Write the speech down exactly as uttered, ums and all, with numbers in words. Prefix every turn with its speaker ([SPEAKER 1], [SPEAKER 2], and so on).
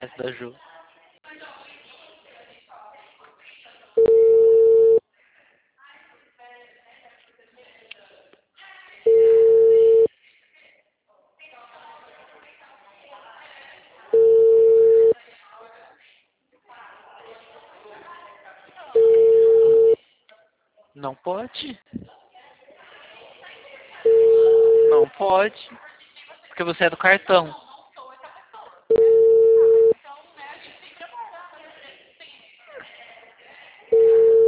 [SPEAKER 1] Essa da Ju. Não pode. Não pode. Porque você é do cartão.